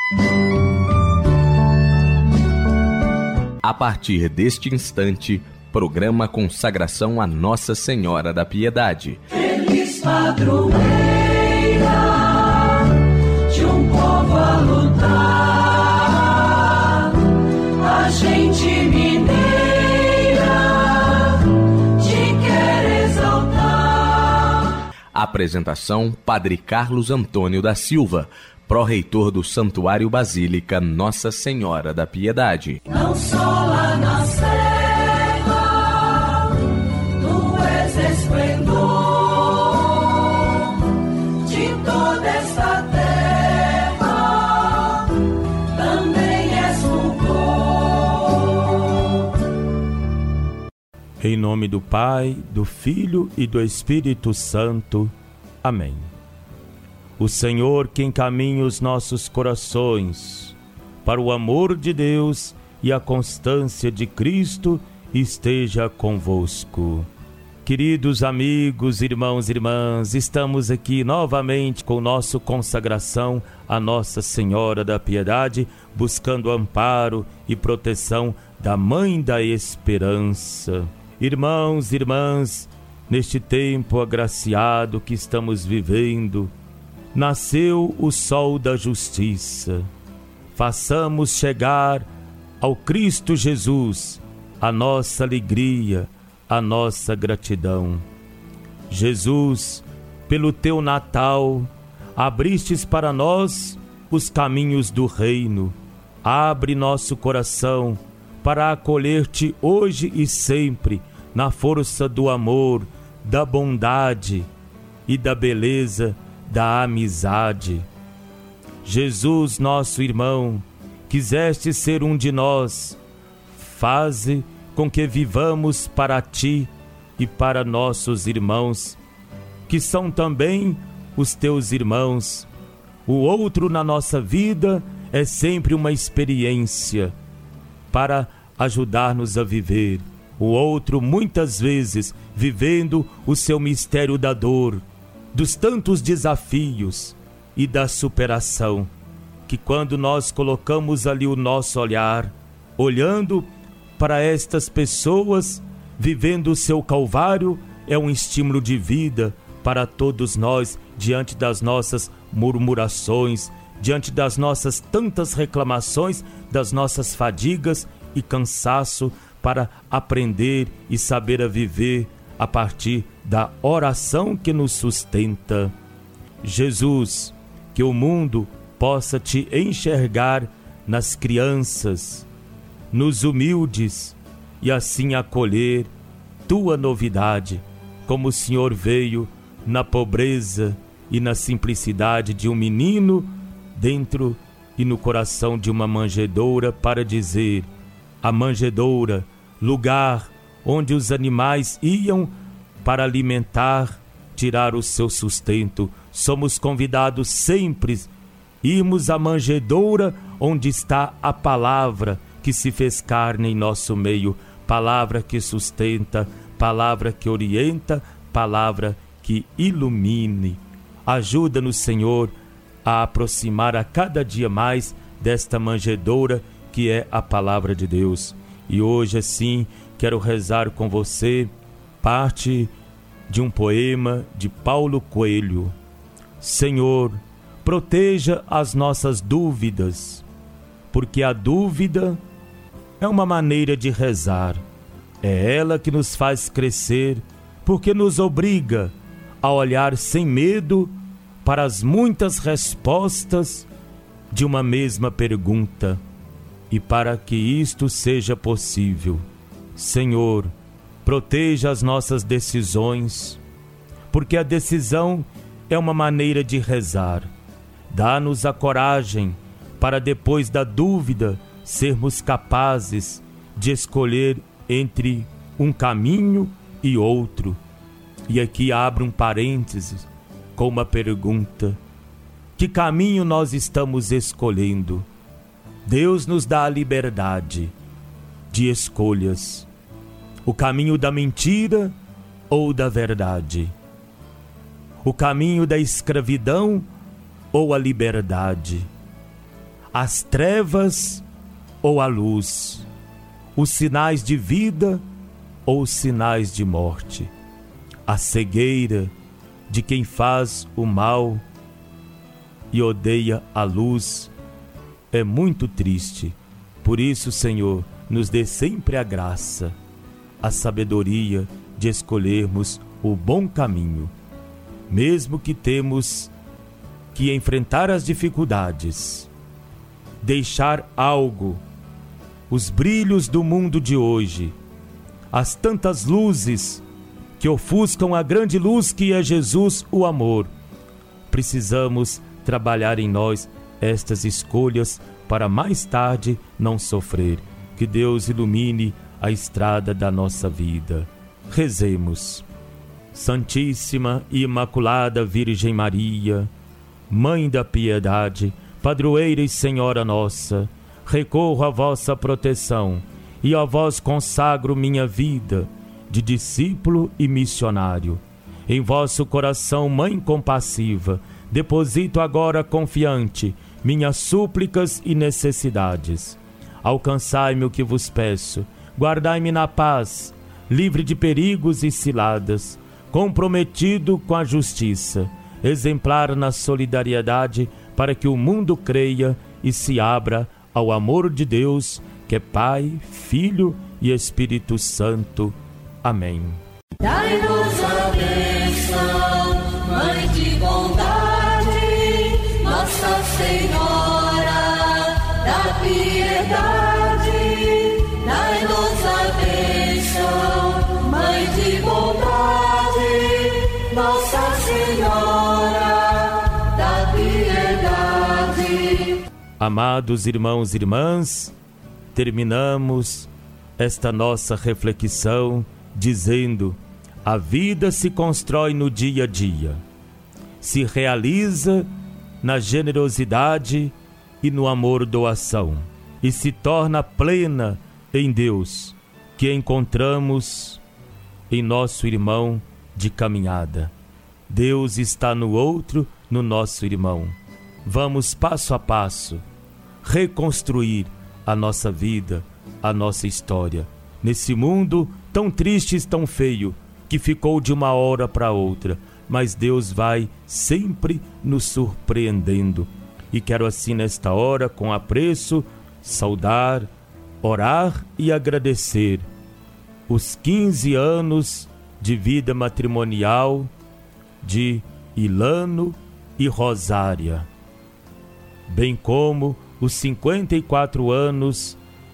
A partir deste instante, programa Consagração a Nossa Senhora da Piedade. Feliz padroeira de um povo a lutar, a gente mineira te quer exaltar. Apresentação: Padre Carlos Antônio da Silva, pró-reitor do Santuário Basílica Nossa Senhora da Piedade. Não só lá na serra, tu és esplendor de toda esta terra, também és fulgor. Em nome do Pai, do Filho e do Espírito Santo. Amém. O Senhor que encaminha os nossos corações para o amor de Deus e a constância de Cristo esteja convosco. Queridos amigos, irmãos e irmãs, estamos aqui novamente com nossa consagração a Nossa Senhora da Piedade, buscando amparo e proteção da Mãe da Esperança. Irmãos e irmãs, neste tempo agraciado que estamos vivendo, nasceu o sol da justiça. Façamos chegar ao Cristo Jesus a nossa alegria, a nossa gratidão. Jesus, pelo teu Natal, abristes para nós os caminhos do reino. Abre nosso coração para acolher-te hoje e sempre na força do amor, da bondade e da beleza da amizade. Jesus, nosso irmão, quiseste ser um de nós. Faze com que vivamos para ti e para nossos irmãos, que são também os teus irmãos. O outro na nossa vida é sempre uma experiência para ajudar-nos a viver. O outro, muitas vezes, vivendo o seu mistério da dor, dos tantos desafios e da superação, que quando nós colocamos ali o nosso olhar, olhando para estas pessoas, vivendo o seu calvário, é um estímulo de vida para todos nós, diante das nossas murmurações, diante das nossas tantas reclamações, das nossas fadigas e cansaço, para aprender e saber a viver a partir da oração que nos sustenta. Jesus, que o mundo possa te enxergar nas crianças, nos humildes, e assim acolher tua novidade, como o Senhor veio na pobreza e na simplicidade de um menino dentro e no coração de uma manjedoura, para dizer: a manjedoura, lugar onde os animais iam para alimentar, tirar o seu sustento. Somos convidados sempre a irmos à manjedoura onde está a palavra que se fez carne em nosso meio, palavra que sustenta, palavra que orienta, palavra que ilumine. Ajuda-nos, Senhor, a aproximar a cada dia mais desta manjedoura que é a palavra de Deus. E hoje, assim, quero rezar com você parte de um poema de Paulo Coelho. Senhor, proteja as nossas dúvidas, porque a dúvida é uma maneira de rezar. É ela que nos faz crescer, porque nos obriga a olhar sem medo para as muitas respostas de uma mesma pergunta. E para que isto seja possível, Senhor, proteja as nossas decisões, porque a decisão é uma maneira de rezar. Dá-nos a coragem para, depois da dúvida, sermos capazes de escolher entre um caminho e outro. E aqui abro um parênteses com uma pergunta: que caminho nós estamos escolhendo? Deus nos dá a liberdade de escolhas. O caminho da mentira ou da verdade? O caminho da escravidão ou a liberdade? as trevas ou a luz, os sinais de vida ou os sinais de morte, a cegueira de quem faz o mal e odeia a luz é muito triste. Por isso, Senhor, nos dê sempre a graça, a sabedoria de escolhermos o bom caminho, mesmo que temos que enfrentar as dificuldades, deixar algo, os brilhos do mundo de hoje, as tantas luzes que ofuscam a grande luz que é Jesus, o amor. Precisamos trabalhar em nós estas escolhas para mais tarde não sofrer. Que Deus ilumine a estrada da nossa vida. Rezemos. Santíssima e Imaculada Virgem Maria, Mãe da Piedade, Padroeira e Senhora nossa, recorro à vossa proteção e a vós consagro minha vida de discípulo e missionário. Em vosso coração, Mãe compassiva, deposito agora confiante minhas súplicas e necessidades. Alcançai-me o que vos peço, guardai-me na paz, livre de perigos e ciladas, comprometido com a justiça, exemplar na solidariedade, para que o mundo creia e se abra ao amor de Deus, que é Pai, Filho e Espírito Santo. Amém. Dai-nos a bênção, Mãe de bondade, Nossa Senhora da piedade. Dai-nos a bênção, Mãe de bondade, Nossa Senhora da piedade. Amados irmãos e irmãs, terminamos esta nossa reflexão dizendo: a vida se constrói no dia a dia, se realiza na generosidade e no amor-doação, e se torna plena em Deus, que encontramos em nosso irmão de caminhada. Deus está no outro, no nosso irmão. Vamos passo a passo reconstruir a nossa vida, a nossa história, nesse mundo tão triste e tão feio, que ficou de uma hora para outra, mas Deus vai sempre nos surpreendendo. E quero assim nesta hora, com apreço, saudar, orar e agradecer os 15 anos de vida matrimonial de Ilano e Rosária, bem como os 54 anos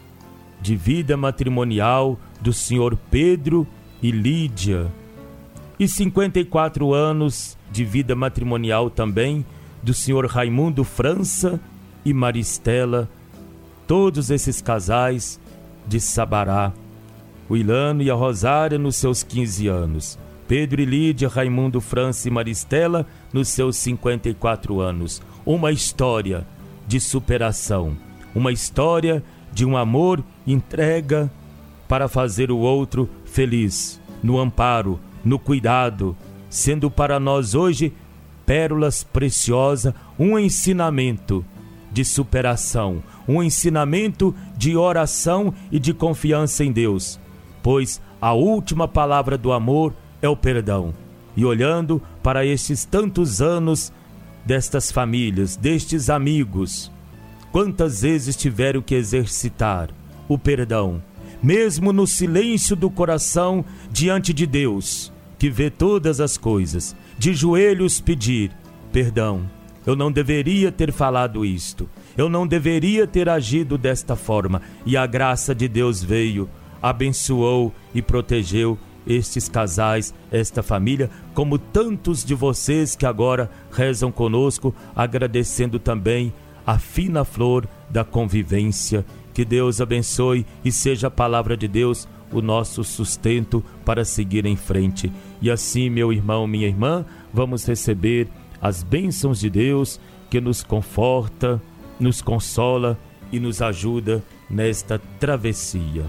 de vida matrimonial do senhor Pedro e Lídia, e 54 anos de vida matrimonial também do senhor Raimundo França e Maristela, todos esses casais de Sabará. O Ilano e a Rosária nos seus 15 anos, Pedro e Lídia, Raimundo França e Maristela nos seus 54 anos. Uma história de superação, uma história de um amor entrega para fazer o outro feliz, no amparo, no cuidado, sendo para nós hoje pérolas preciosas, um ensinamento de superação, um ensinamento de oração e de confiança em Deus, pois a última palavra do amor é o perdão. E olhando para estes tantos anos destas famílias, destes amigos, quantas vezes tiveram que exercitar o perdão, mesmo no silêncio do coração diante de Deus, que vê todas as coisas, de joelhos pedir perdão. Eu não deveria ter falado isto, eu não deveria ter agido desta forma. E a graça de Deus veio, abençoou e protegeu estes casais, esta família, como tantos de vocês que agora rezam conosco, agradecendo também a fina flor da convivência. Que Deus abençoe e seja a palavra de Deus o nosso sustento para seguir em frente. E assim, meu irmão, minha irmã, vamos receber as bênçãos de Deus, que nos conforta, nos consola e nos ajuda nesta travessia.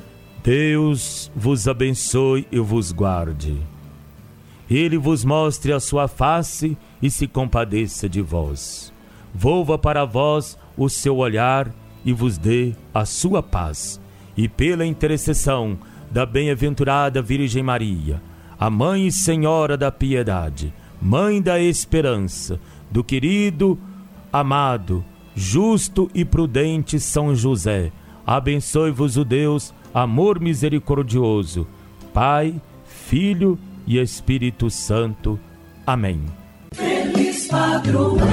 Deus vos abençoe e vos guarde. Ele vos mostre a sua face e se compadeça de vós. Volva para vós o seu olhar e vos dê a sua paz. E pela intercessão da bem-aventurada Virgem Maria, a Mãe e Senhora da Piedade, Mãe da Esperança, do querido, amado, justo e prudente São José, abençoe-vos o Deus, amor misericordioso, Pai, Filho e Espírito Santo. Amém. Feliz padroeira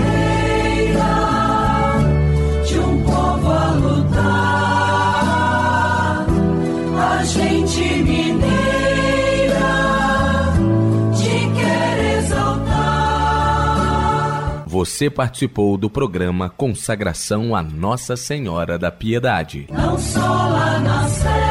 de um povo a lutar, a gente mineira te quer exaltar. Você participou do programa Consagração a Nossa Senhora da Piedade. Não só lá na